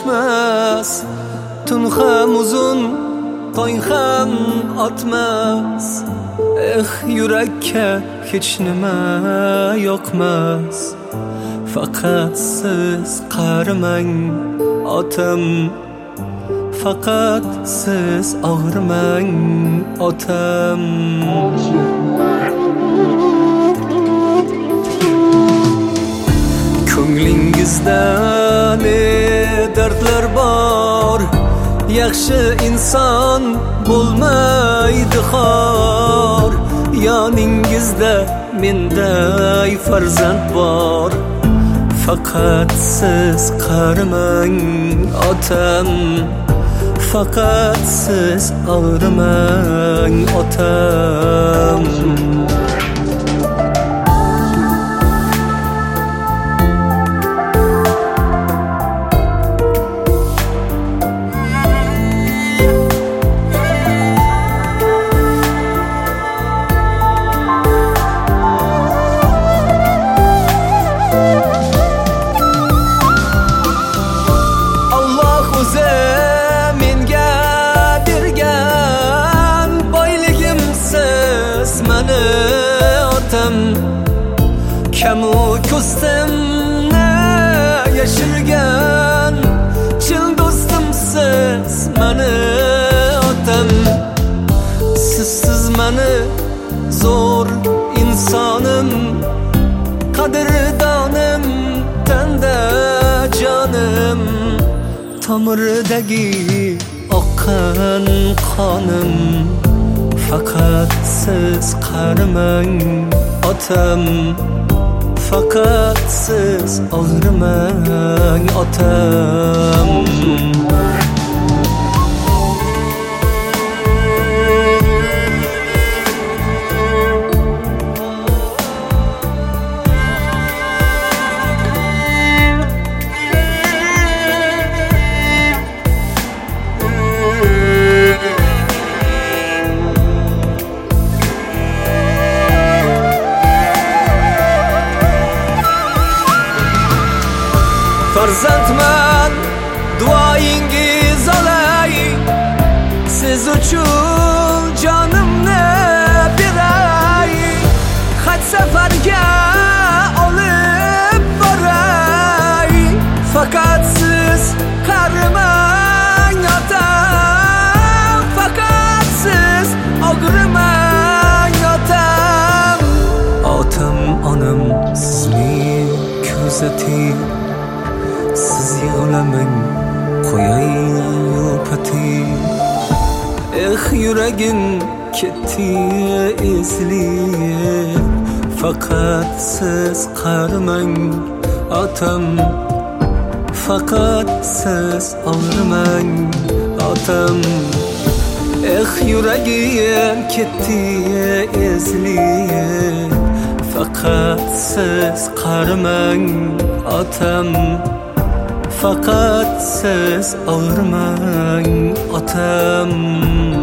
kechmas, tun ham uzun, tong ham otmas. Yurakka hech nima yoqmas. Faqat siz qarimang otam, faqat siz og'rimang otam. Ko'nglingizda ne dardlar bor, yaxshi inson bo'lmaydi xor. Yoningizda menday farzand bor, faqat siz qarimang otam, faqat siz og'rimang otam. Kamu ko'stimni yashirgan chin do'stim siz mani otam. Sizsiz mani zo'r insonim, qadrdonim, tanda jonim, tomirdagi oqqan qonim. Faqat siz qarimang otam, faqat siz og'rimang otam. Farzandman, duoyingiz olay, siz uchun jonimni beray. Haj safarga olib boray, faqat siz qarimang otam, faqat siz og'rimang otam. Otam, onam, sizni ko'zating, siz yig'lamang, qo'yay yo'pating. Yuragim ketdi ezilib, faqat siz qarimang otam, faqat siz og'rimang otam. Yuragim ketdi ezilib, faqat siz qarimang otam, faqat siz og'rimang otam.